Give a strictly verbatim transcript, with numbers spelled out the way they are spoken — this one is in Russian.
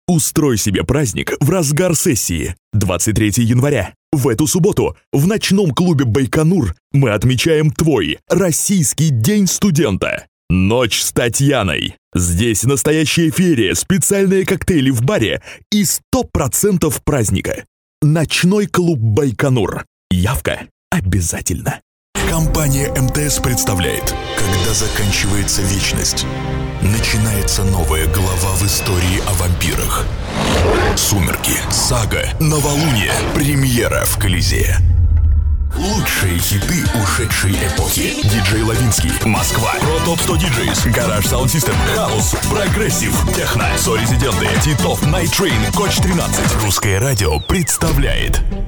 Устрой себе праздник в разгар сессии. двадцать третьего января. В эту субботу в ночном клубе «Байконур» мы отмечаем твой российский день студента. Ночь с Татьяной. Здесь настоящая феерия, специальные коктейли в баре и сто процентов праздника. Ночной клуб «Байконур». Явка обязательно. Компания эм тэ эс представляет, когда заканчивается вечность, начинается новая глава в истории о вампирах. Сумерки, сага, новолуние, премьера в Колизее. Лучшие хиты ушедшей эпохи. Диджей Лавинский, Москва, Pro Top сто диджейс, Garage Sound System, Хаус, Прогрессив, Техно, Со Резиденты, Титов, Night Train, Коч тринадцать. Русское радио представляет